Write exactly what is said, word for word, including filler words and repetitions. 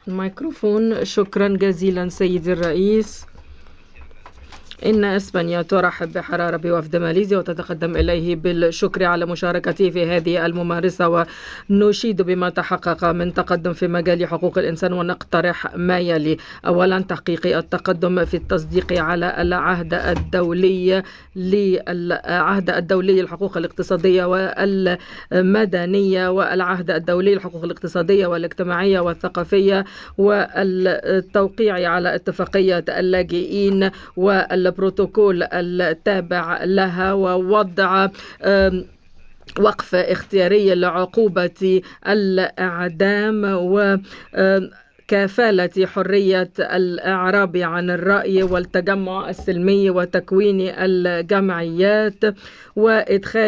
الميكروفون. شكرا جزيلا سيدي الرئيس. إن إسبانيا ترحب بحرارة بوفد ماليزيا وتتقدم إليه بالشكر على مشاركته في هذه الممارسة، ونشيد بما تحقق من تقدم في مجال حقوق الإنسان، ونقترح ما يلي: أولا، تحقيق التقدم في التصديق على العهد الدولي للعهد الدولي للحقوق الاقتصادية والمدنية، والعهد الدولي للحقوق الاقتصادية والاجتماعية والثقافية، والتوقيع على اتفاقية اللاجئين والبروتوكول التابع لها، ووضع وقف اختياري لعقوبة الإعدام، و كفالة حرية الإعراب عن الرأي والتجمع السلمي وتكوين الجمعيات، وإدخال